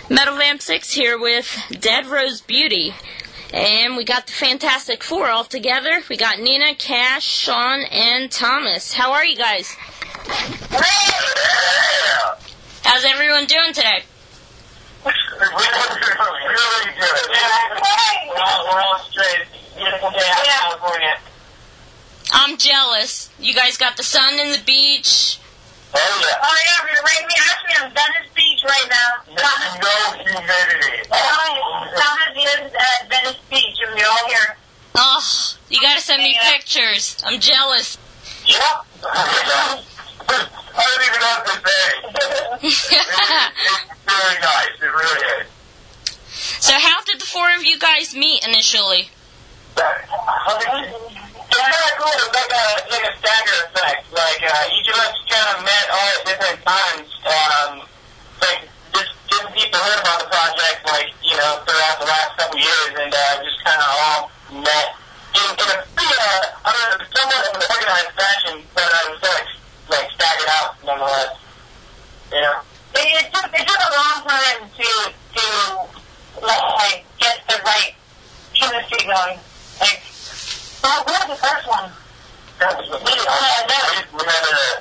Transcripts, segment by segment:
Metal Vamp 6 here with Dead Rose Beauty. And we got the Fantastic Four all together. We got Nina, Cash, Sean, and Thomas. How are you guys? How's everyone doing today? Really good. We're all straight. Beautiful day out in California. I'm jealous. You guys got the sun and the beach. Oh, yeah. Oh, yeah, we're right actually on Venice Beach right now. No humidity. Thomas is at Venice Beach, and we're all here. Oh, you gotta send me pictures. I'm jealous. Yep. I don't even know what to say. It's really nice. It really is. So how did the four of you guys meet initially? It's kind of cool to make a stagger effect. Like, each of us kind of met all at different times. Like, just people heard about the project, like, throughout the last couple years, and just kind of all met in a pretty, somewhat of an organized fashion, but it was like staggered out nonetheless. It took a long time to get the right chemistry going. Like, what was the first one? That was the first one. We had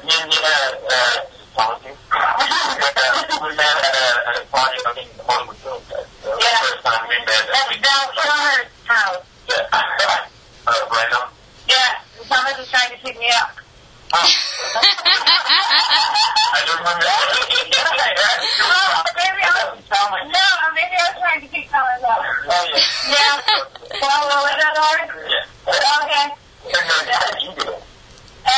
a project on the Hollywood Film Fest. The first time we met. That was down Summer's house. Brandon? Yeah. Thomas was trying to pick me up. I don't remember that. Maybe I was trying to pick Thomas up. Oh, yeah. Yeah. Well, was that hard? Yeah. Okay. How did you do it? I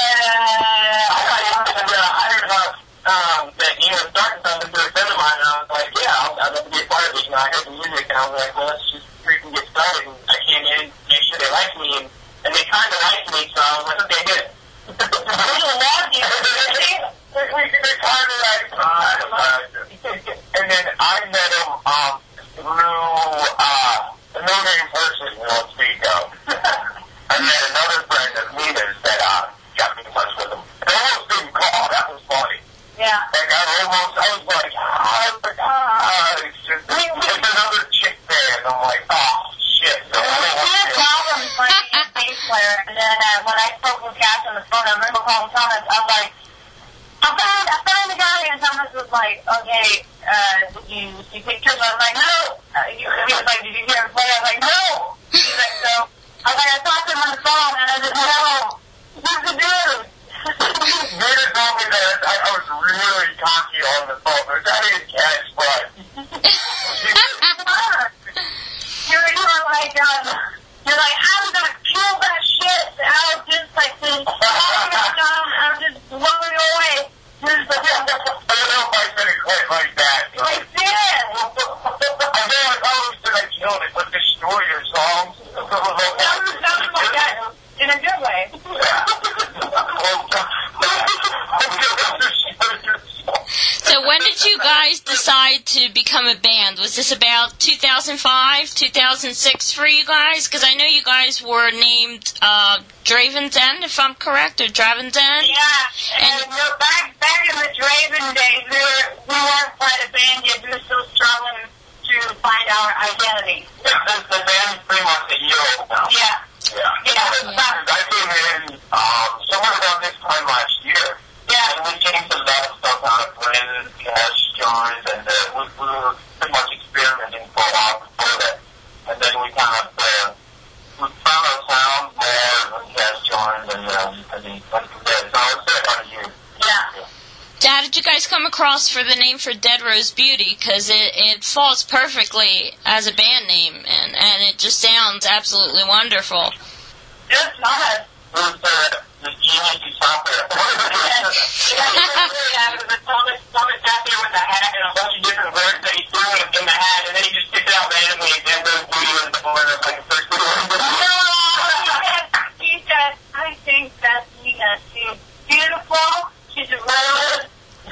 heard about that you were starting something through a friend of mine, and I was like, yeah, I'd love to be a part of it. I heard the music, and I was like, well, let's just freaking get started. And I came in, make sure they liked me, and they kind of liked me, so I was like, okay, good. They loved you. They kind of like, and then I met him through a no-name person we won't speak of. I met another friend of Nina's that got me in touch with him. And I almost didn't call. That was funny. Yeah. Like, I was like, there's another chick there. And I'm like, oh, shit. So we had problems finding a bass player. And then when I spoke with Cash on the phone, I remember calling Thomas. I was like, I found the guy. And Thomas was like, okay, did you see pictures? I was like, no. He was like, did you hear him play? I was like, no. He's like, so. I was like, I talked to him on the phone, and I said, no, who's the dude? Nina told me that I was really cocky on the phone. It was not even Cash, but... You're like, I'm going to kill that shit. I was just like, I'm just blowing away. I don't know if I said it quite like that. I did. I know I always said I killed it, but destroy your songs. Sounds like that in a good way. So when did you guys decide to become a band? Was this about 2005, 2006 for you guys? Because I know you guys were named Draven's End, if I'm correct, or Draven's End. Yeah, and back in the Draven days, we weren't quite a band yet. We were still struggling to find our identity. The band's pretty much a year old now. Yeah. I came in somewhere around this time last year. Yeah. And we changed a lot of stuff out of Brandon, Cash, Johns, and we were pretty much experimenting for a while before that. And then we kind of we found our sound there with Cash, Johns, and went from there. So I was there about a year. Yeah. How did you guys come across for the name for Dead Rose Beauty? Because it falls perfectly as a band name, and it just sounds absolutely wonderful. It's not. The genius software. Thomas sat there with a hat and a bunch of different words that he threw in the hat, and then he just picked it out randomly, and Dead Rose Beauty was the corner of like the first word. No! He said, I think that she's beautiful. She's a rose.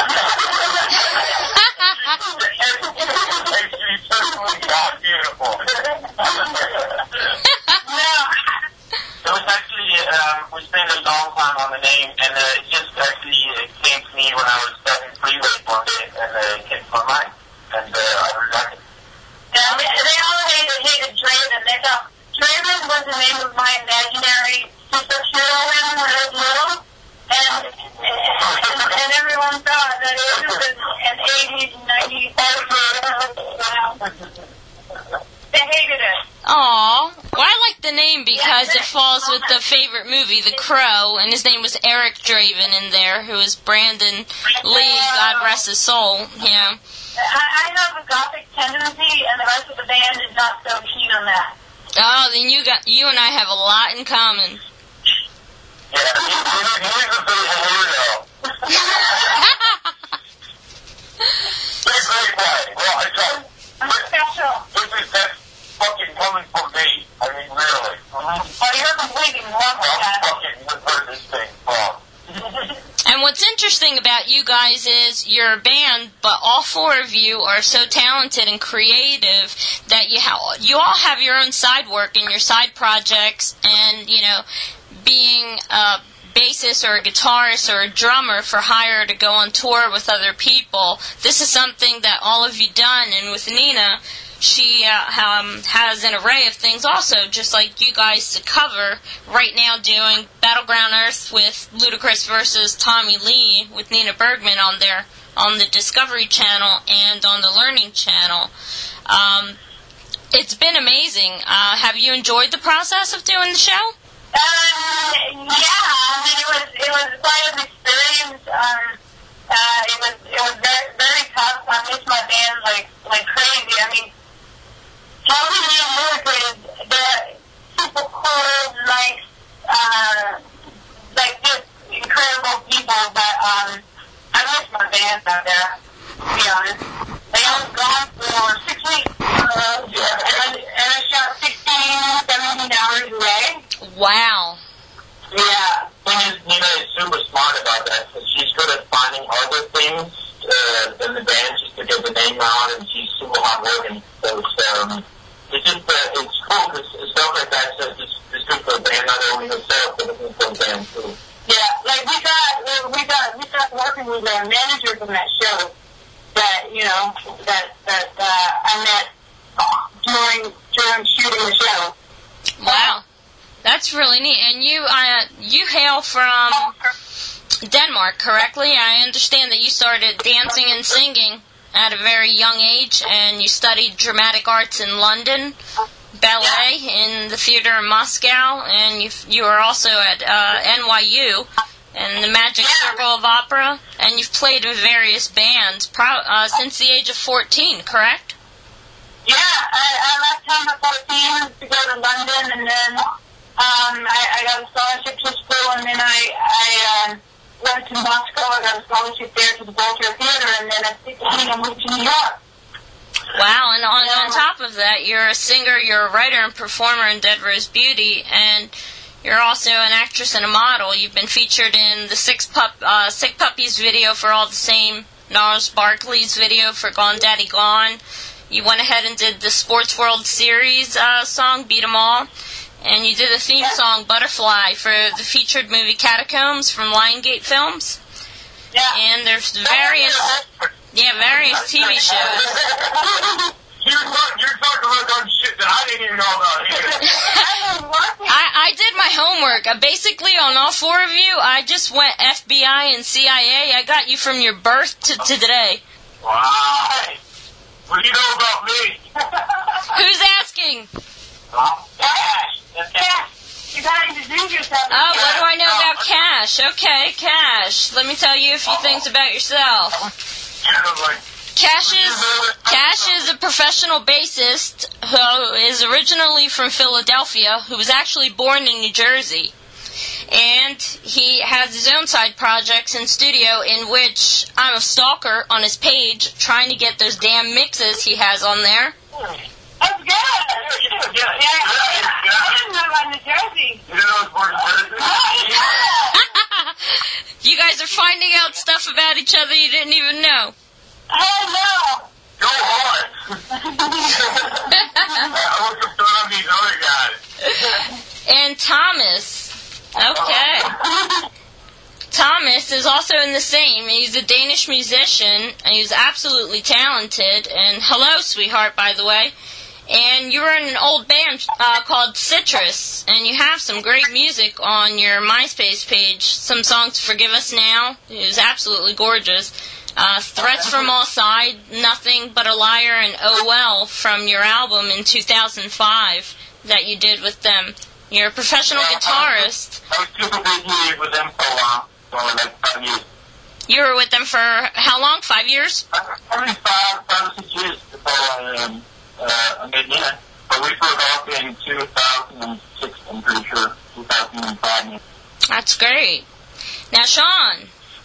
She's certainly not beautiful. No. It was actually, we spent a long time on the name, and it just actually came to me when I was stuck in freeway one day, and it came to my mind. And I legendary superhero when I was little, and everyone thought that it was an 80s, 90s superhero. They hated it. Aw. Well, I like the name because it falls with the favorite movie, The Crow, and his name was Eric Draven in there, who is Brandon Lee, God rest his soul, you know. I have a gothic tendency, and the rest of the band is not so keen on that. Oh, then you and I have a lot in common. Yeah, he's a bit of a weirdo. That's very quiet. Well, I tell I'm special. that's fucking coming from me. I mean, really. Oh, you're completely normal, I'm Dad. fucking heard this thing from. And what's interesting about you guys is you're a band, but all four of you are so talented and creative that you all have your own side work and your side projects, and, you know, being a bassist or a guitarist or a drummer for hire to go on tour with other people. This is something that all of you done, and with Nina, she has an array of things also, just like you guys, to cover. Right now doing Battleground Earth with Ludacris versus Tommy Lee with Nina Bergman on the Discovery Channel and on the Learning Channel. It's been amazing. Have you enjoyed the process of doing the show? Yeah, I mean, it was quite an experience. It was very, very tough. I miss my band like crazy. I mean, Tommy Lee and Ludacris, they're super cool, just incredible people. But I miss my band out there, to be honest. Like, I was gone for 6 weeks, and I shot 16, 17 hours away. Wow. Yeah, Nina is super smart about that. So she's good at finding other things in the band just to get the name out, and she's super hardworking. So it's just it's cool because stuff like that is good for the band, not only herself, but it's good for the band too. Yeah, like we got working with a manager from that show that I met during shooting the show. Wow. That's really neat. And you hail from Denmark, correctly? I understand that you started dancing and singing at a very young age, and you studied dramatic arts in London, ballet in the theater in Moscow, and you were also at NYU and the Magic Circle of Opera, and you've played with various bands since the age of 14, correct? Yeah, I left home at 14 to go to London, and then I got a scholarship to school, and then I went to Moscow. I got a scholarship there to the Bolshoi Theater, and then at 16 I moved to New York. Wow, and on top of that, you're a singer, you're a writer and performer in Dead Rose Beauty, and you're also an actress and a model. You've been featured in the Sick Puppies video for All the Same, Gnarls Barkley's video for Gone Daddy Gone. You went ahead and did the Sports World Series song, Beat 'Em All. And you did the theme song, Butterfly, for the featured movie Catacombs from Lionsgate Films. Yeah. And there's various TV shows. You're talking about shit that I didn't even know about either. I did my homework. Basically, on all four of you, I just went FBI and CIA. I got you from your birth to today. Wow. What do you know about me? Who's asking? Cash. You gotta introduce yourself. Oh, what do I know about Cash? Okay, Cash. Let me tell you a few things about yourself. Cash is a professional bassist who is originally from Philadelphia, who was actually born in New Jersey. And he has his own side projects in studio, in which I'm a stalker on his page, trying to get those damn mixes he has on there. That's good. Yeah, I didn't know about New Jersey. You know I was born in Jersey? You guys are finding out stuff about each other you didn't even know. Oh, no. Go on. I was on these other guys. And Thomas. Okay. Thomas is also in the same. He's a Danish musician, and he's absolutely talented. And hello, sweetheart, by the way. And you were in an old band called Citrus, and you have some great music on your MySpace page. Some songs, Forgive Us Now, it was absolutely gorgeous. Threats from All Sides, Nothing But a Liar, and Oh Well from your album in 2005 that you did with them. You're a professional guitarist. I was super busy with them for a while, for like 5 years. You were with them for how long? 5 years? Probably 5 or 6 years before I made Nina. But we broke off in 2006, I'm pretty sure. 2005. That's great. Now, Sean.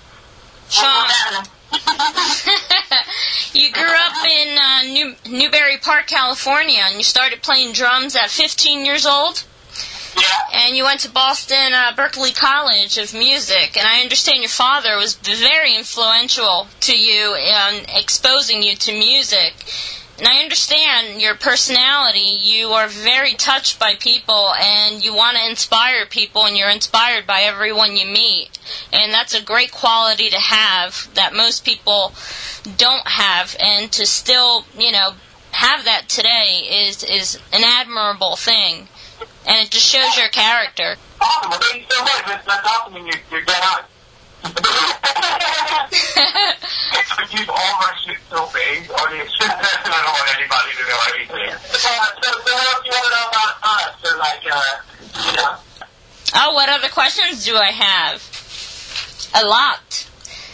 You grew up in Newbury Park, California, and you started playing drums at 15 years old? Yeah. And you went to Boston Berklee College of Music, and I understand your father was very influential to you in exposing you to music. And I understand your personality. You are very touched by people, and you want to inspire people, and you're inspired by everyone you meet. And that's a great quality to have that most people don't have, and to still, have that today is an admirable thing. And it just shows your character. Awesome. Well, thank you so much. That's awesome, and you're dead on. Keep all my shit so vague. I don't want anybody to know anything. So what else do you want to know about us? Or Oh, what other questions do I have? A lot.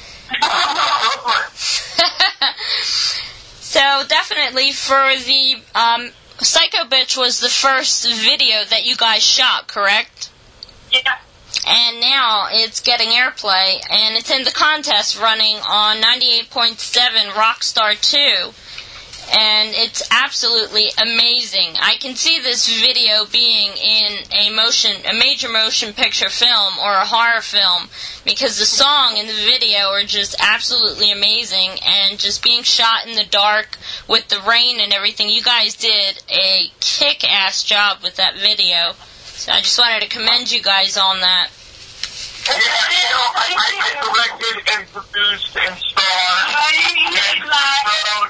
So definitely for the Psycho Bitch was the first video that you guys shot, correct? Yeah. And now it's getting airplay, and it's in the contest running on 98.7 Rockstar 2. And it's absolutely amazing. I can see this video being in a major motion picture film or a horror film, because the song and the video are just absolutely amazing, and just being shot in the dark with the rain and everything. You guys did a kick-ass job with that video. So I just wanted to commend you guys on that. Yeah, I directed and produced and starred. He's like,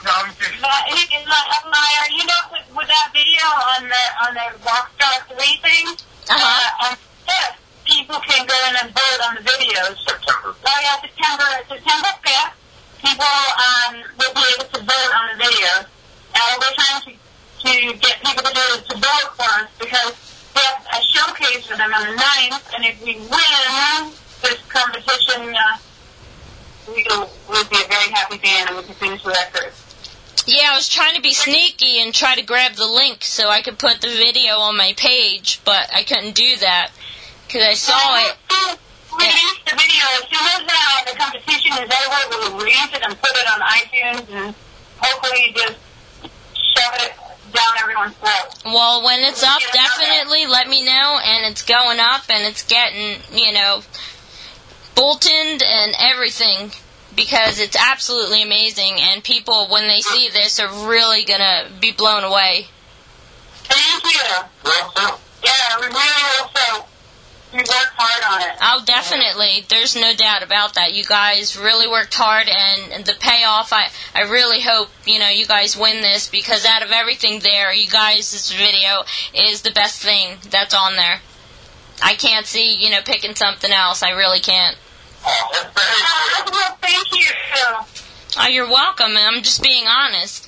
with that video on the Rockstar 3 thing, on people can go in and vote on the videos. September 5th, people will be able to vote on the videos. We're trying to get people to vote for us, because we have a showcase for them on the 9th, and if we win this competition, we'll be a very happy band, and we can finish the record. Yeah, I was trying to be sneaky and try to grab the link so I could put the video on my page, but I couldn't do that because I saw it. Release the video as soon as the competition is over. We'll release it and put it on iTunes, and hopefully just shove it down everyone's throat. Well, when it's up, definitely let me know, and it's going up, and it's getting, bulletined and everything, because it's absolutely amazing, and people, when they see this, are really going to be blown away. Thank you. Yeah, we really hope so. You worked hard on it. Oh, definitely. There's no doubt about that. You guys really worked hard, and the payoff, I really hope, you guys win this, because out of everything there, you guys, this video is the best thing that's on there. I can't see, picking something else. I really can't. Well, thank you. Oh, you're welcome. I'm just being honest,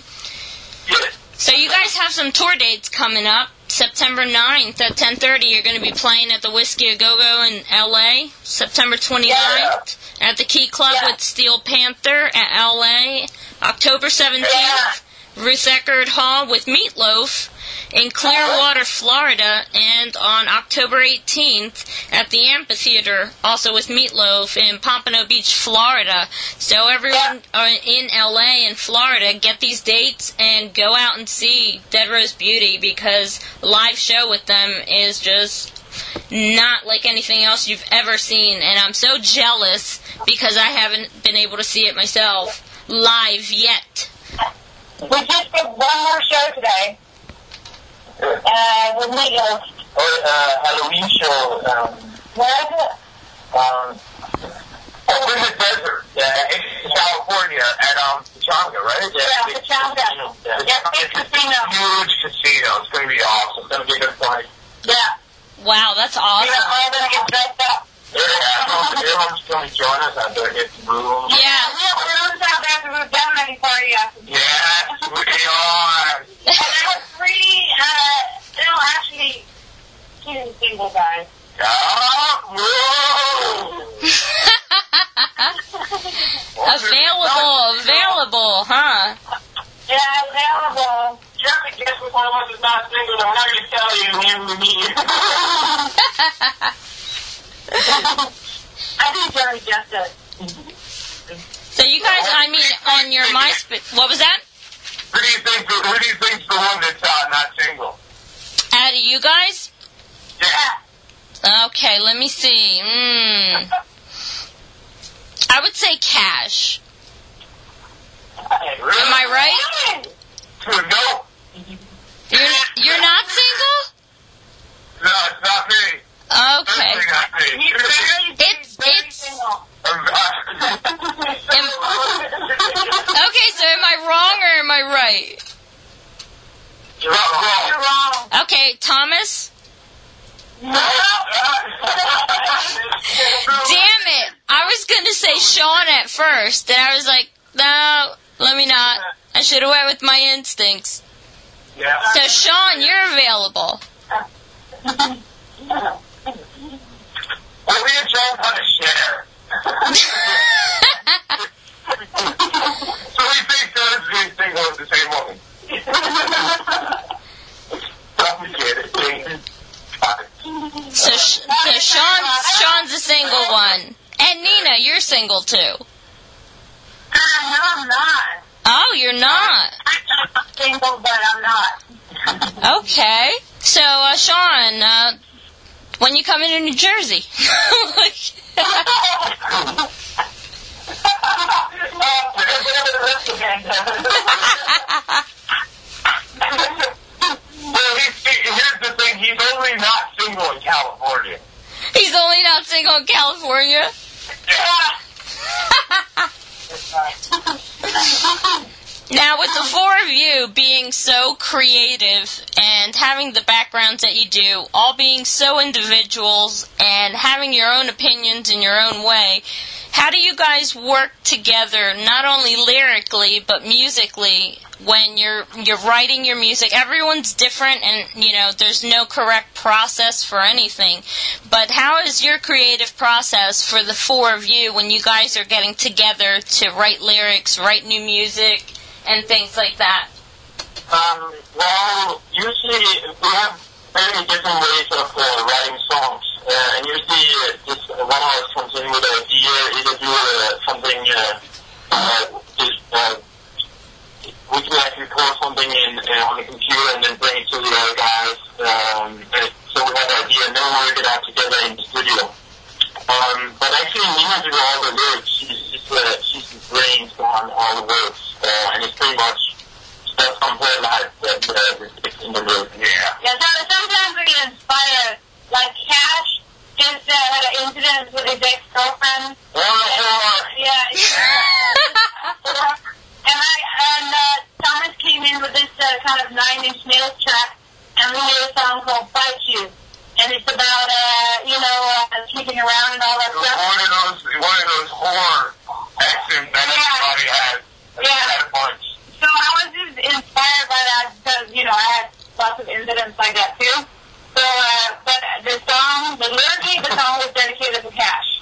So you guys have some tour dates coming up. September 9th at 10:30, you're going to be playing at the Whiskey A Go-Go in L.A. September 29th at the Key Club with Steel Panther at L.A. October 17th, Ruth Eckerd Hall with Meatloaf in Clearwater, Florida, and on October 18th at the Amphitheater, also with Meatloaf in Pompano Beach, Florida. So everyone in LA and Florida, get these dates and go out and see Dead Rose Beauty, because a live show with them is just not like anything else you've ever seen, and I'm so jealous because I haven't been able to see it myself live yet. We just did one more show today. With Meatloaf. Halloween show. Where is it? Over in the desert. In California at Pechanga, right? Yeah, Pechanga. Yeah. It's a huge casino. It's going to be awesome. It's going to be a good party. Yeah. Wow, that's awesome. We're all going to get dressed up. Everyone's going to join us out there, get some rooms. Yeah, we have rooms out there to move down any party after. Yes, we are. And there were 3, actually, 2 single guys. Oh, Available, huh? Yeah, available. Just guess which one of us is not single, and we're not going to tell you when we meet you. I think Jerry just it. So you guys, I mean, on your MySpace, what was that? Who do you think's the one that's not single? Out of you guys? Yeah. Okay, let me see. I would say Cash. Really? Am I right? No. You're not single? No, it's not me. Okay. It's very single. Okay, so am I wrong or am I right? You're wrong. You're wrong. Okay, Thomas? No. Damn it! I was going to say Sean at first, and I was like, no, let me not. I should have went with my instincts. Yeah. So Sean, you're available. Well, we and Sean had a share. So we think those being single is the same woman. So Sean's a single one. And Nina, you're single too. No, I'm not. Oh, you're not. I'm single, but I'm not. Okay. So, Sean, when you come into New Jersey? Well, here's the thing. He's only not single in California. He's only not single in California? Now, with the 4 of you being so creative and having the backgrounds that you do, all being so individuals and having your own opinions in your own way, how do you guys work together, not only lyrically, but musically, when you're writing your music? Everyone's different and, there's no correct process for anything. But how is your creative process for the 4 of you when you guys are getting together to write lyrics, write new music, and things like that? Well, usually we have very different ways of writing songs. And usually just one of us comes in with an idea, either do something, we can actually record something on the computer and then bring it to the other guys. And so we have an idea, and then we work it out together in the studio. But actually, Nina did all the lyrics. She's the brains behind all the words. And it's pretty much stuff from her life that is in the lyrics. Yeah. Yeah, so sometimes we get inspired. Like Cash just had an incident with his ex-girlfriend. Yeah. And Thomas came in with this kind of 9 Inch Nails track, and we made a song called Fight You. And it's about, sleeping around and all that stuff. One of those horror accents that everybody has. Yeah. So I was just inspired by that because, I had lots of incidents like that too. So, but lyrically, the song was dedicated to Cash.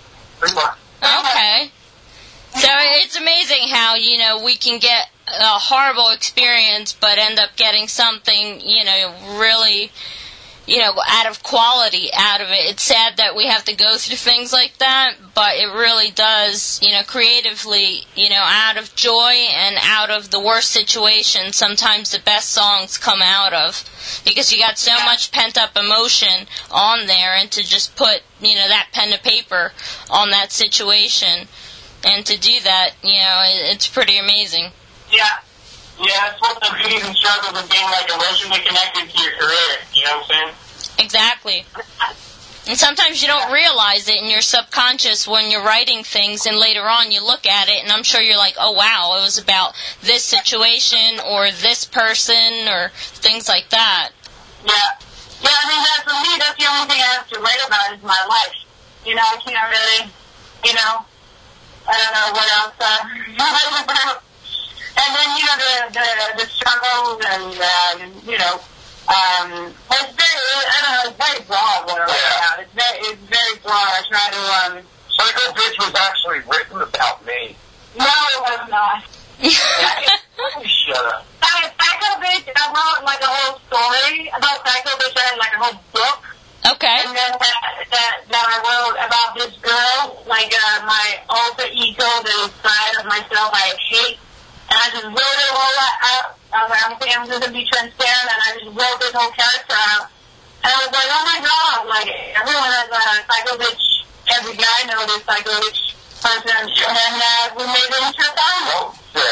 Okay. So it's amazing how, we can get a horrible experience but end up getting something, really, out of quality out of it. It's sad that we have to go through things like that, but it really does, creatively, out of joy and out of the worst situation, sometimes the best songs come out of. Because you got so much pent-up emotion on there, and to just put, that pen to paper on that situation, and to do that, it's pretty amazing. Yeah. Yeah, it's what the beauties and struggles of being, emotionally connected to your career, you know what I'm saying? Exactly. And sometimes you don't realize it in your subconscious when you're writing things, and later on you look at it, and I'm sure you're like, oh, wow, it was about this situation or this person or things like that. Yeah. Yeah, I mean, for me, that's the only thing I have to write about is my life. You know, I can't really, you know, I don't know what else about. And then, you know, the struggles and, you know, it's very, I don't know, it's very broad what I write about. It's very broad. I try to, Psycho Bitch was actually written about me. No, it was not. Shut up. Psycho Bitch, I wrote like a whole story about Psycho Bitch. I had like a whole book. Okay. And then that I wrote about this girl, like my alter ego, the side of myself I hate. And I just wrote it all out. I was like, I'm just going to be transparent, and I just wrote this whole character out. And I was like, oh my God, like, everyone has a Psycho Bitch, every guy knows this Psycho Bitch person, and we made it into a song.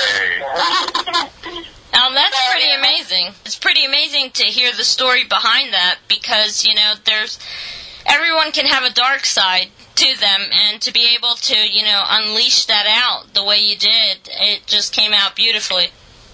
That's pretty amazing. It's pretty amazing to hear the story behind that, because, you know, everyone can have a dark side to them, and to be able to, you know, unleash that out the way you did, it just came out beautifully.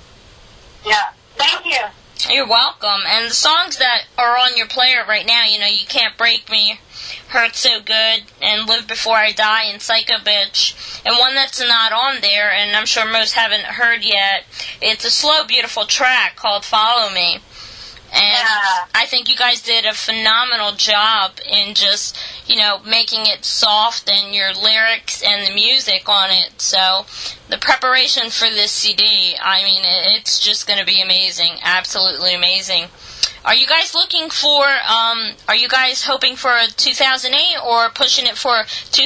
Yeah, thank you. You're welcome. And the songs that are on your player right now, you know, You Can't Break Me, Hurt So Good, and Live Before I Die, and Psycho Bitch. And one that's not on there, and I'm sure most haven't heard yet, it's a slow, beautiful track called Follow Me. And I think you guys did a phenomenal job in just, you know, making it soft, and your lyrics and the music on it. So the preparation for this CD, I mean, it's just going to be amazing. Absolutely amazing. Are you guys looking for, are you guys hoping for a 2008 or pushing it for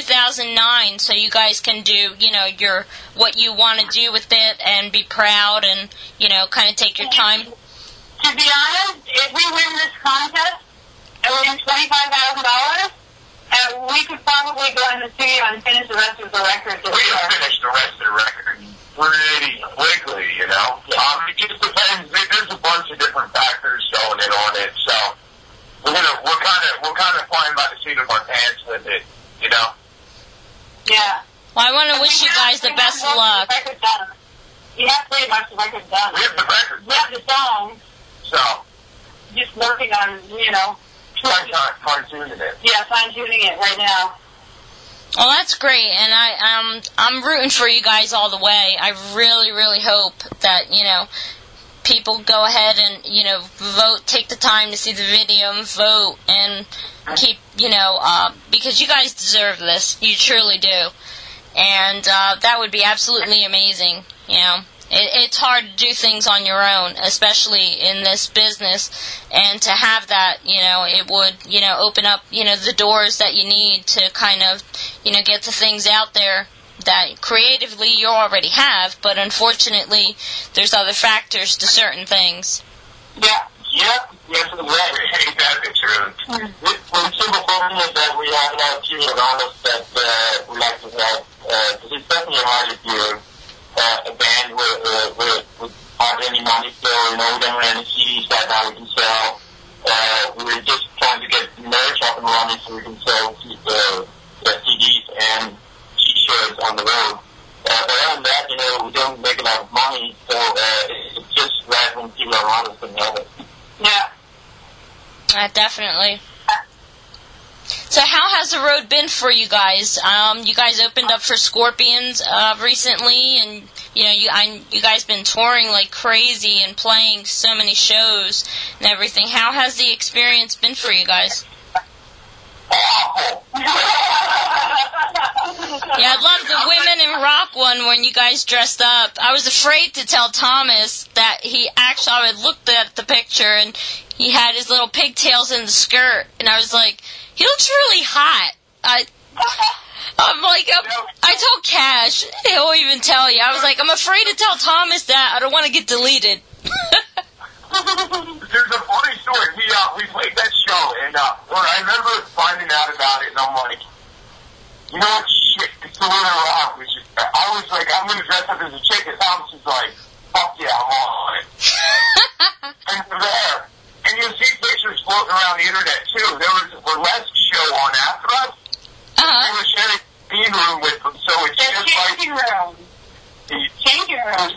2009 so you guys can do, you know, what you want to do with it and be proud and, you know, kind of take your time? To be honest, if we win this contest and we win $25,000, we could probably go in the studio and finish the rest of the record. We can finish the rest of the record pretty quickly, you know. It just depends. There's a bunch of different factors going in on it, so we're kind of flying by the seat of our pants with it, you know. Yeah. Well, I want to wish you guys the best of luck. We have pretty much the record done. We have the record. We have the songs. So, just working on, you know, fine-tuning it. Yeah, fine-tuning it right now. Well, that's great, and I'm rooting for you guys all the way. I really, really hope that, you know, people go ahead and, you know, vote, take the time to see the video and vote, and keep, you know, because you guys deserve this. You truly do. And that would be absolutely amazing, you know. It's hard to do things on your own, especially in this business, and to have that, you know, it would, you know, open up, you know, the doors that you need to kind of, you know, get the things out there that creatively you already have, but unfortunately there's other factors to certain things. Yeah. Yep. Yes, exactly true. One simple formula that we have now too around us that we like to have, because it's definitely hard if you're a band with hardly any money still, you know, we don't have any CDs right now we can sell. We're just trying to get merch up and running so we can sell the CDs and T-shirts on the road. But other than that, you know, we don't make a lot of money, so it's just right when people around us can help it. Yeah. Definitely. So how has the road been for you guys? You guys opened up for Scorpions recently, and you know you guys been touring like crazy and playing so many shows and everything. How has the experience been for you guys? Yeah, I love the Women in Rock one when you guys dressed up. I was afraid to tell Thomas that I looked at the picture and he had his little pigtails in the skirt, and I was like, he looks really hot. I told Cash, he'll even tell you. I was like, I'm afraid to tell Thomas that. I don't want to get deleted. There's a funny story. We played that show, and I remember finding out about it, and I'm like, you know what, shit, it's the Women in Rock. I was like, I'm going to dress up as a chick, and Thomas was like, fuck yeah, I'm on it. And we're there. And you'll see pictures floating around the internet, too. There was a burlesque show on after us. We were sharing a green room with them, so it's just like... Changing room. Changing room.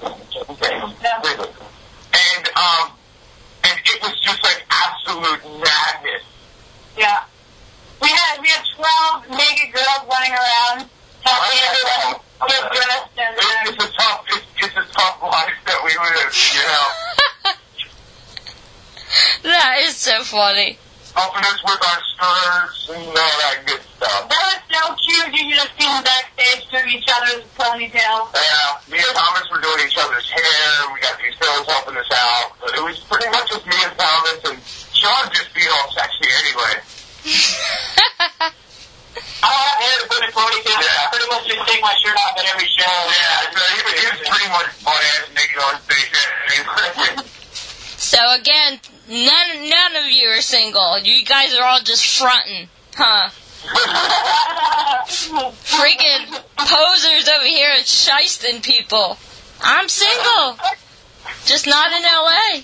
And it was just like absolute madness. Yeah. We had 12 naked girls running around, helping everyone get dressed. And it's a tough life that we live, you know. That is so funny. Helping us with our skirts and all that good stuff. That was so cute. You just see them backstage doing each other's ponytails. Yeah, me and Thomas were doing each other's hair. We got these girls helping us out. But it was pretty much just me and Thomas, and Sean just being all sexy anyway. I don't have hair to put in ponytails. I pretty much just take my shirt off at every show. Yeah, so he was pretty much butt-ass naked on stage. So again, none of you are single. You guys are all just fronting, huh? Freaking posers over here at shysting people. I'm single, just not in LA.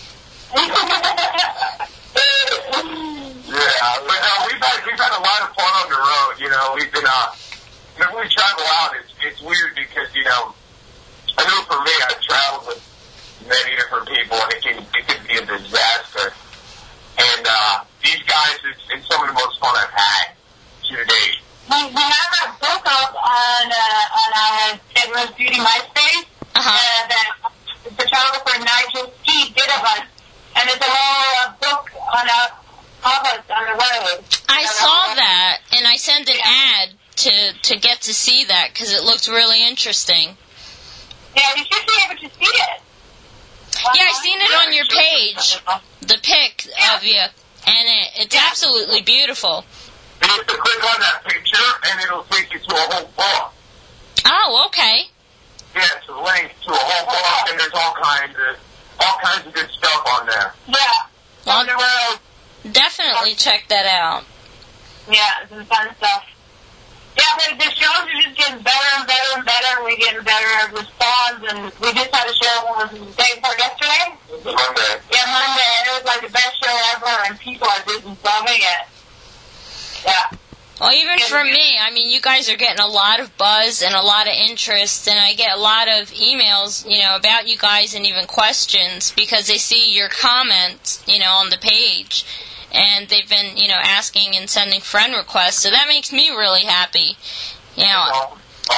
Yeah, but no, we've had a lot of fun on the road. You know, we've been when we travel out, it's weird because I know for me, I've traveled with many different people, and it can be a disaster. And these guys, it's some of the most fun I've had to date. We have a book up on our Dead Rose Beauty MySpace that the photographer Nigel T did of us, and it's a whole book on us on the road. I saw that, and I sent an ad to get to see that because it looked really interesting. Yeah, you should be able to see it. Yeah, I seen it on your page, the pic of you, and it's absolutely beautiful. You have to click on that picture, and it'll take you to a whole book. Oh, okay. Yeah, it's a link to a whole book, and there's all kinds of good stuff on there. Yeah. Well, definitely check that out. Yeah, some fun stuff. Yeah, but the shows are just getting better and better and better. We're getting better at response, and we just had a show the day before yesterday. Monday. Yeah, Monday. It was like the best show ever, and people are just loving it. Yeah. Well, even for me, I mean, you guys are getting a lot of buzz and a lot of interest, and I get a lot of emails, about you guys and even questions because they see your comments, on the page. And they've been, asking and sending friend requests, so that makes me really happy. Yeah.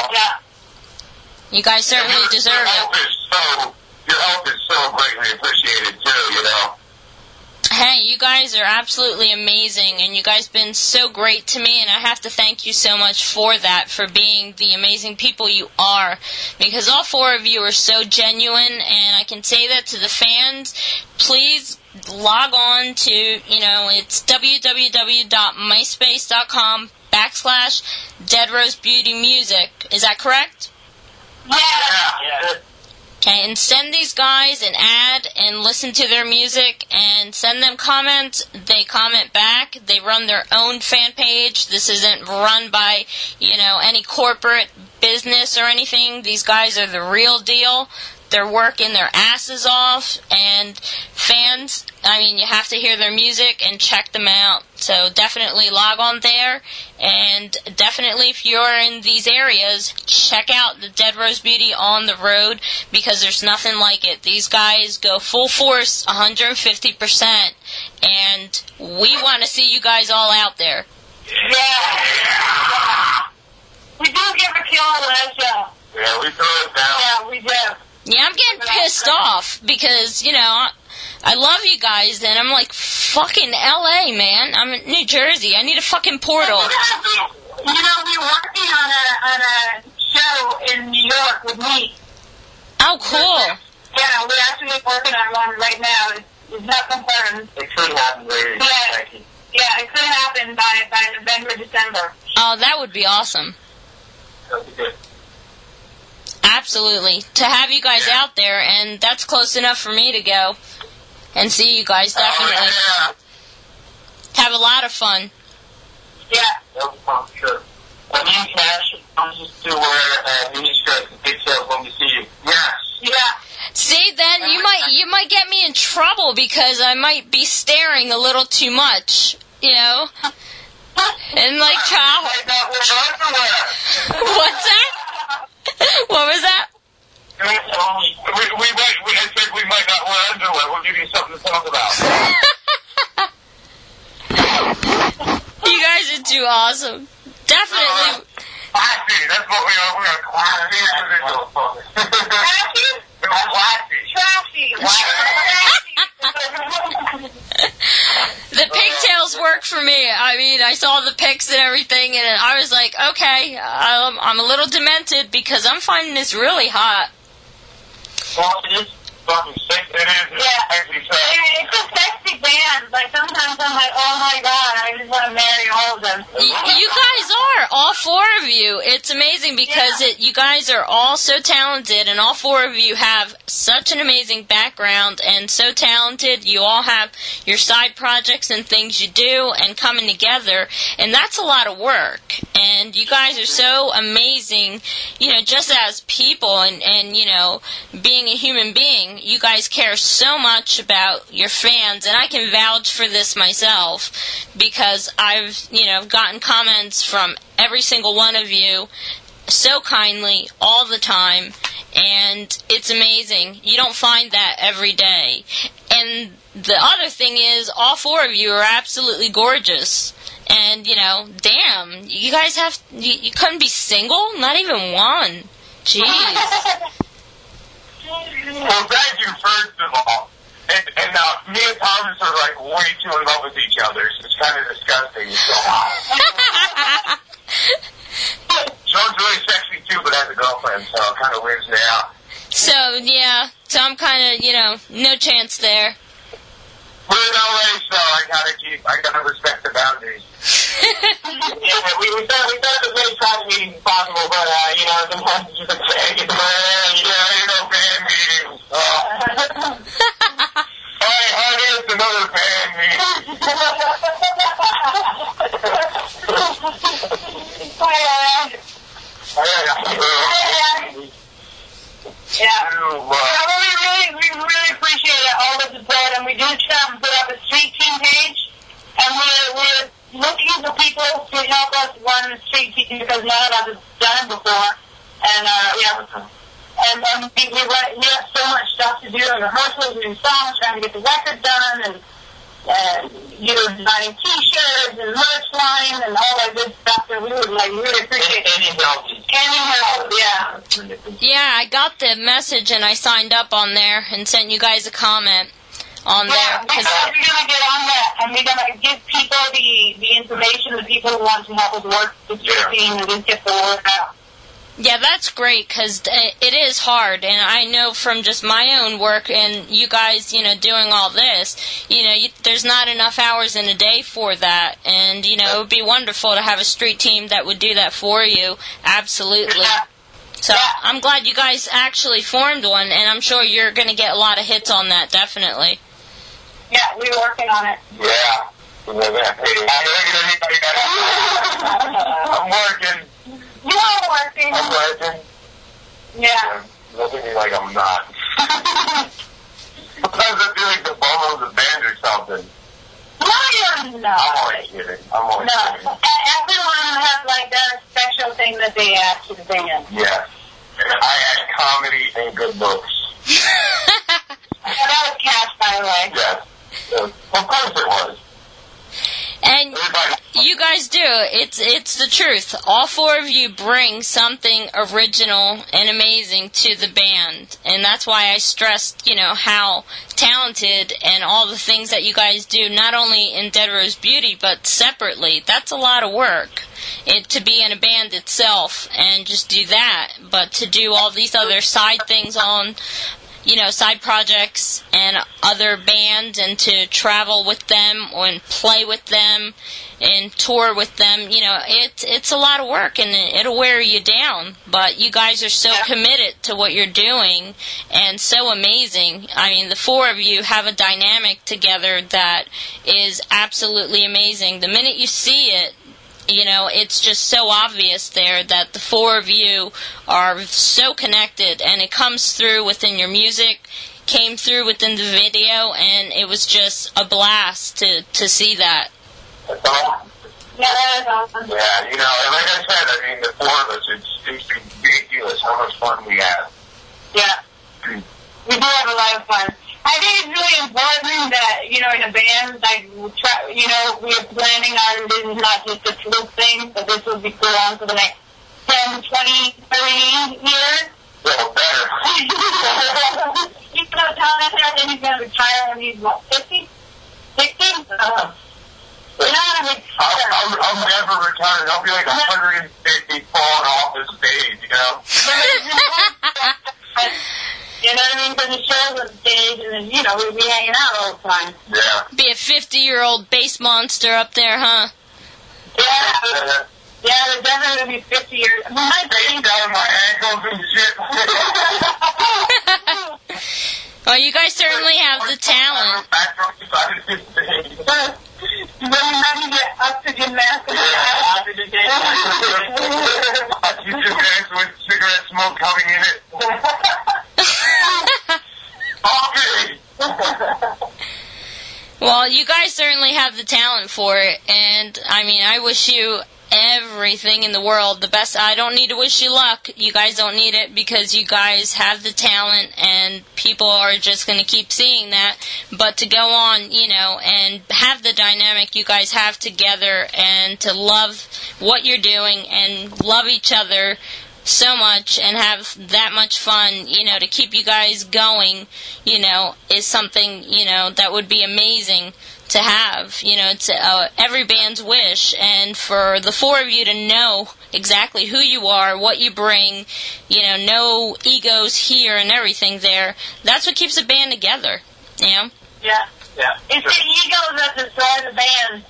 You guys certainly deserve it. Your help is so greatly appreciated, too, Hey, you guys are absolutely amazing, and you guys been so great to me, and I have to thank you so much for that, for being the amazing people you are, because all four of you are so genuine, and I can say that to the fans. Please log on to, it's www.myspace.com/DeadRoseBeautyMusic. Is that correct? Yeah. Okay, and send these guys an ad and listen to their music and send them comments. They comment back. They run their own fan page. This isn't run by, any corporate business or anything. These guys are the real deal. They're working their asses off, and fans, you have to hear their music and check them out. So definitely log on there, and definitely if you're in these areas, check out the Dead Rose Beauty on the road, because there's nothing like it. These guys go full force, 150%, and we want to see you guys all out there. Yeah. We do give a kill on that show. Yeah, we throw it down. Yeah, we do. Yeah, I'm getting pissed off because, I love you guys, and I'm like, fucking LA, man. I'm in New Jersey. I need a fucking portal. We're working on a show in New York with me. Oh, cool. Yeah, we're actually working on one right now. It's not confirmed. It could happen later. Yeah, it could happen by November, December. Oh, that would be awesome. That would be good. Absolutely. To have you guys out there, and that's close enough for me to go and see you guys, definitely. Have a lot of fun. Yeah. That was fun, sure. When you cash, comes to where Minister details when we see you. Yes. Yeah. See, then you might get me in trouble because I might be staring a little too much, And like travel. What's that? What was that? I said we might not wear underwear. We'll give you something to talk about. You guys are too awesome. Definitely. Classy. That's what we are. We are classy individuals. Classy. The pigtails work for me. I mean, I saw the pics and everything, and I was like, okay, I'm a little demented because I'm finding this really hot. Well, it is fucking sick. It is. It's a sexy band. Like, sometimes I'm like, oh my god, I just want to marry all of them. You guys are, all four of you. It's amazing because you guys are all so talented, and all four of you have such an amazing background and so talented. You all have your side projects and things you do and coming together, and that's a lot of work. And you guys are so amazing, just as people and being a human being. You guys care so much about your fans, and I can vouch for this myself because I've, gotten comments from every single one of you so kindly all the time, and it's amazing. You don't find that every day. And the other thing is, all four of you are absolutely gorgeous. And, damn, you guys you couldn't be single? Not even one. Jeez. Well, thank you, first of all. And me and Thomas are like way too in love with each other, so it's kind of disgusting. Sean's really sexy too, but has a girlfriend, so it kind of weirds me out. So I'm kind of, no chance there. We're in LA, so I gotta respect the boundaries. Yeah, we thought it was really trying to be possible, but, sometimes it's just like, fan meetings. Alright, honey, it's another fan meeting. Yeah. We really appreciate all the support, and we do try and put up a street team page, and we're looking for people to help us run the street team because none of us have done it before, and we have so much stuff to do in rehearsals, doing songs, trying to get the record done, and designing T-shirts and merch line and all that good stuff that we would really appreciate. Any help, yeah. Yeah, I got the message and I signed up on there and sent you guys a comment on there. Yeah, we're going to get on that, and we're going to give people the information, the people who want to help us work the team and just get the word out. Yeah, that's great because it is hard, and I know from just my own work and you guys, doing all this, there's not enough hours in a day for that, and, it would be wonderful to have a street team that would do that for you, absolutely. So I'm glad you guys actually formed one, and I'm sure you're going to get a lot of hits on that, definitely. Yeah, we're working on it. Yeah. I'm working. You are working. I'm working. Yeah. Look at me like I'm not. Sometimes I feel like the bum of the band or something. No, you're not. I'm always kidding. Everyone has their special thing that they add to the band. Yes. I add comedy and good books. That was Cash, by the way. Yes. Of course it was. And you guys do. It's the truth. All four of you bring something original and amazing to the band. And that's why I stressed, how talented and all the things that you guys do, not only in Dead Rose Beauty, but separately. That's a lot of work. To be in a band itself and just do that. But to do all these other side things on side projects and other bands, and to travel with them and play with them and tour with them, it's a lot of work and it'll wear you down. But you guys are so committed to what you're doing and so amazing. I mean, the four of you have a dynamic together that is absolutely amazing. The minute you see it, it's just so obvious there that the four of you are so connected, and it comes through within your music, came through within the video, and it was just a blast to see that. Yeah, Yeah, that is awesome. Yeah, you know, and like I said, I mean, the four of us, it's ridiculous how much fun we have. Yeah. We do have a lot of fun. I think it's really important that, you know, in a band, like, you know, we're planning on this is not just a fluke thing, but this will be going on for the next 10, 20, 30 years. Well, better. He's going to tell us that he's going to retire when he's, what, 50? 60? You're not going to retire. I'll never retire. I'll be like 150 falling off the stage, you know? You know what I mean? Because the shows on stage, and then, you know, we'd be hanging out all the time. Yeah. Be a 50-year-old bass monster up there, huh? Yeah. Yeah, they're definitely going to be 50 years. I mean, my Taking down my ankles and shit. Well, you guys certainly have the talent. When you get oxygen mask and oxygen Oxygen mask with cigarette smoke coming in it. Well, you guys certainly have the talent for it, and, I mean, I wish you everything in the world, the best. I don't need to wish you luck. You guys don't need it because you guys have the talent, and people are just going to keep seeing that. But to go on, you know, and have the dynamic you guys have together, and to love what you're doing and love each other so much and have that much fun, you know, to keep you guys going, you know, is something, you know, that would be amazing to have. You know, it's every band's wish, and for the four of you to know exactly who you are, what you bring, you know, no egos here and everything there, that's what keeps a band together, you know? Yeah. Yeah. It's the egos that destroy the band.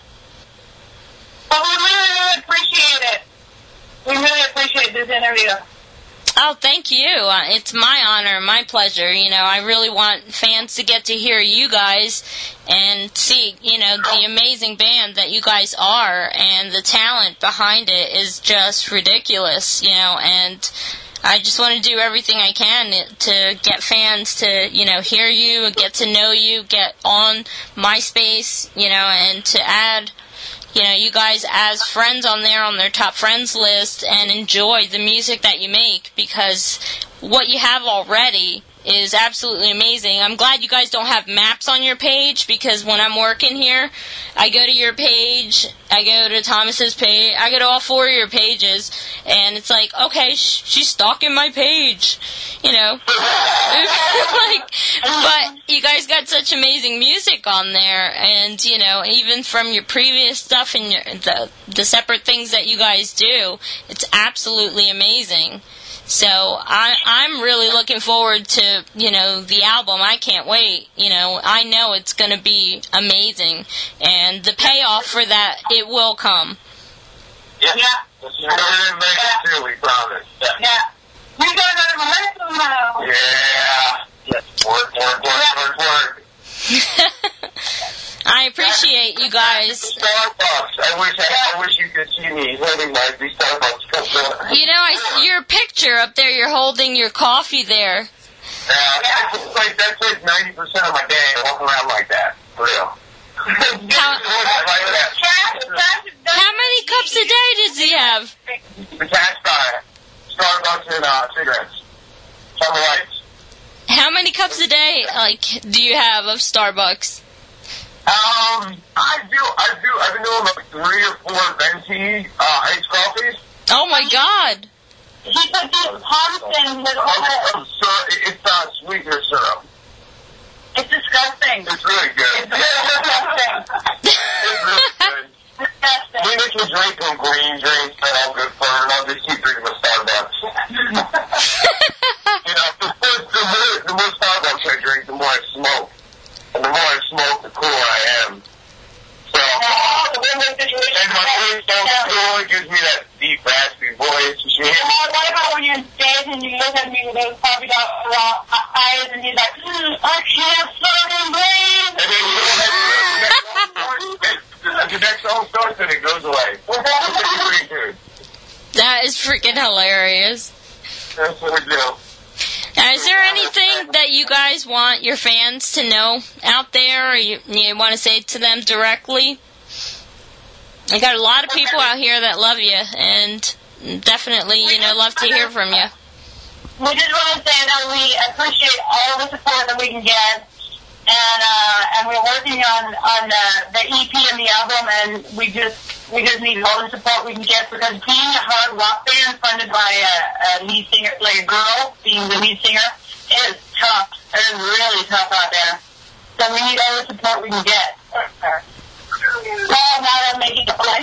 But we really, really appreciate it. We really appreciate this interview. Oh, thank you. It's my honor, my pleasure. You know, I really want fans to get to hear you guys and see, you know, the amazing band that you guys are, and the talent behind it is just ridiculous, you know, and I just want to do everything I can to get fans to, you know, hear you, get to know you, get on MySpace, you know, and to add, you know, you guys as friends on there, on their top friends list, and enjoy the music that you make, because what you have already is absolutely amazing. I'm glad you guys don't have maps on your page, because when I'm working here, I go to your page, I go to Thomas's page, I go to all four of your pages, and it's like, okay, she's stalking my page, you know. Like, but you guys got such amazing music on there, and, you know, even from your previous stuff and the separate things that you guys do, it's absolutely amazing. So I'm really looking forward to, you know, the album. I can't wait. You know, I know it's going to be amazing, and the payoff for that, it will come. Yeah. Too, we promise. Yeah. We got to rehearsal now. Yeah. Yes. Work. I appreciate you guys. Starbucks. I wish you could see me holding my Starbucks cup. You know, your picture up there, you're holding your coffee there. That's like 90% of my day. I walk around like that. For real. How many cups a day does he have? The cash guy. Starbucks and cigarettes. Some lights. How many cups a day, like, do you have of Starbucks? I do. I've been doing like 3 or 4 venti iced coffees. Oh my God! He put this Thompson with all It's sweetener syrup. It's disgusting. It's really good. It's disgusting. It's really good. Disgusting. We can drink some green drinks that are good for her, and I'll just keep drinking the Starbucks. You know, the more Starbucks I drink, the more I smoke. And the more I smoke, the cooler I am. So, and my voice don't cool, it gives me that deep, raspy voice. What about when you're on stage and you look at me with those puppy dog eyes and you're like, I can't fucking breathe! And then the next song starts and it goes away. That is freaking hilarious. That's what we do. Now, is there anything that you guys want your fans to know out there, or you want to say to them directly? I got a lot of people out here that love you, and definitely, love to hear from you. We just want to say that we appreciate all the support that we can get, and we're working on the EP and the album, and we just need all the support we can get, because being a hard rock band funded by a lead singer, like a girl being the lead singer, is tough. It is really tough out there. So we need all the support we can get. Well, now I'm making it like,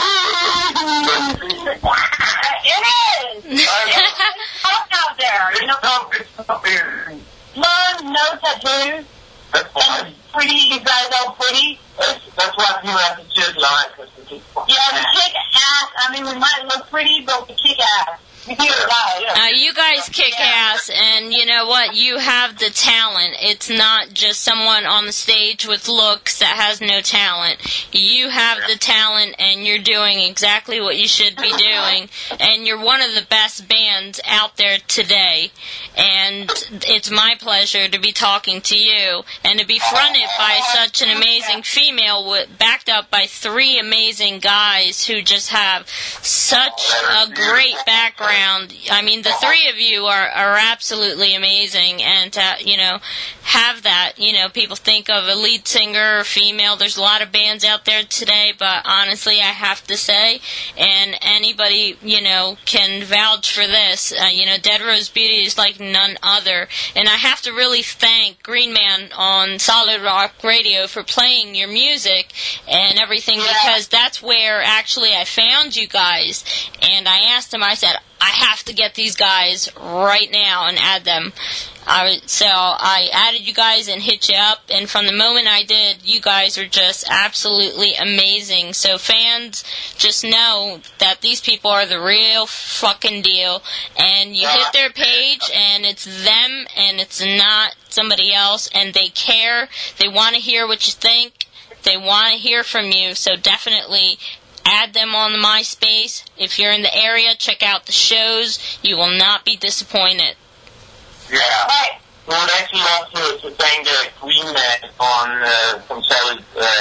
it is! It's tough out there. It's tough here. No tattoos. That's fine. Pretty, you guys all pretty. That's why people have to choose life. Yeah, we kick ass. I mean, we might look pretty, but we kick ass. We do it loud. You guys kick ass, and you know what? You have the talent. It's not just someone on the stage with looks that has no talent. You have the talent, and you're doing exactly what you should be doing, and you're one of the best bands out there today. And it's my pleasure to be talking to you, and to be fronted by such an amazing female, backed up by 3 amazing guys who just have such a great background. I mean, the 3 of you are absolutely amazing, and to, have that, people think of a lead singer or female. There's a lot of bands out there today, but honestly, I have to say, and anybody, can vouch for this, Dead Rose Beauty is like none other, and I have to really thank Green Man on Solid Rock Radio for playing your music and everything, because that's where actually I found you guys, and I asked him, I said, I have to get these guys right now and add them. So I added you guys and hit you up, and from the moment I did, you guys are just absolutely amazing. So fans, just know that these people are the real fucking deal, and you hit their page, and it's them, and it's not somebody else, and they care. They want to hear what you think. They want to hear from you, so definitely add them on the MySpace. If you're in the area, check out the shows. You will not be disappointed. Yeah. Well, actually, also to thank Green Man from Solid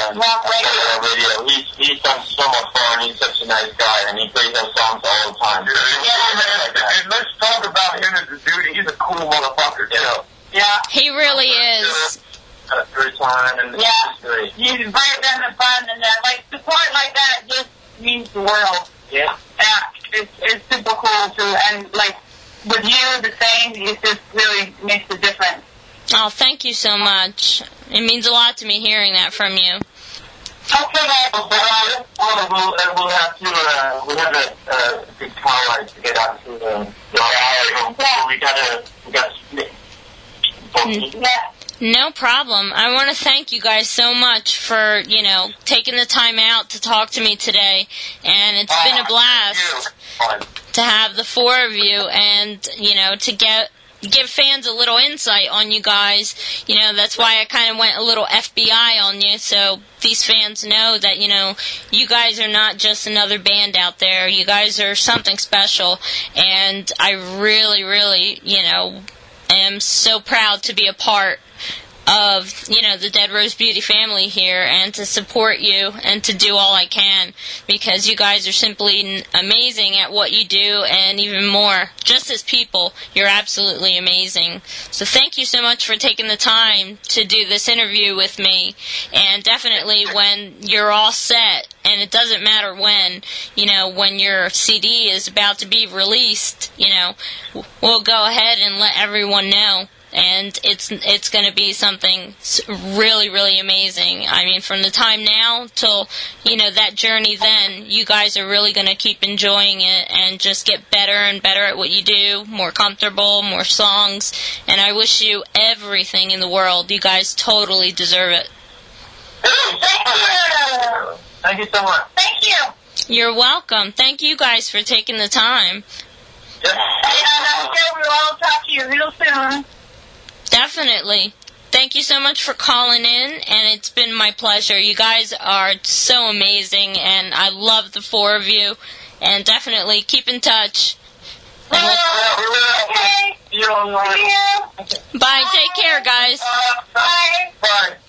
Radio. He's done so much fun. He's such a nice guy, and he plays our songs all the time. And let's talk about him as a dude. He's a cool motherfucker, too. Yeah. He really is. Had a great time, and it's great. He's very fun, and support like that just means the world. Yeah. Yeah, it's super cool too, and with you the same, it just really makes a difference. Oh, thank you so much. It means a lot to me hearing that from you. Okay, we'll have a big twilight to get out to the we got No problem. I want to thank you guys so much for, taking the time out to talk to me today. And it's been a blast to have the 4 of you and, to give fans a little insight on you guys. That's why I kind of went a little FBI on you, so these fans know that, you guys are not just another band out there. You guys are something special. And I really, really, am so proud to be a part of, the Dead Rose Beauty family here, and to support you and to do all I can, because you guys are simply amazing at what you do, and even more, just as people, you're absolutely amazing. So thank you so much for taking the time to do this interview with me, and definitely when you're all set, and it doesn't matter when, when your CD is about to be released, we'll go ahead and let everyone know. And it's going to be something really, really amazing. I mean, from the time now till, that journey then, you guys are really going to keep enjoying it and just get better and better at what you do, more comfortable, more songs. And I wish you everything in the world. You guys totally deserve it. Thank you so much. Thank you. You're welcome. Thank you guys for taking the time. And I'm sure we'll all talk to you real soon. Definitely. Thank you so much for calling in, and it's been my pleasure. You guys are so amazing, and I love the 4 of you, and definitely keep in touch. Okay. Bye. Take care, guys. Bye. Bye.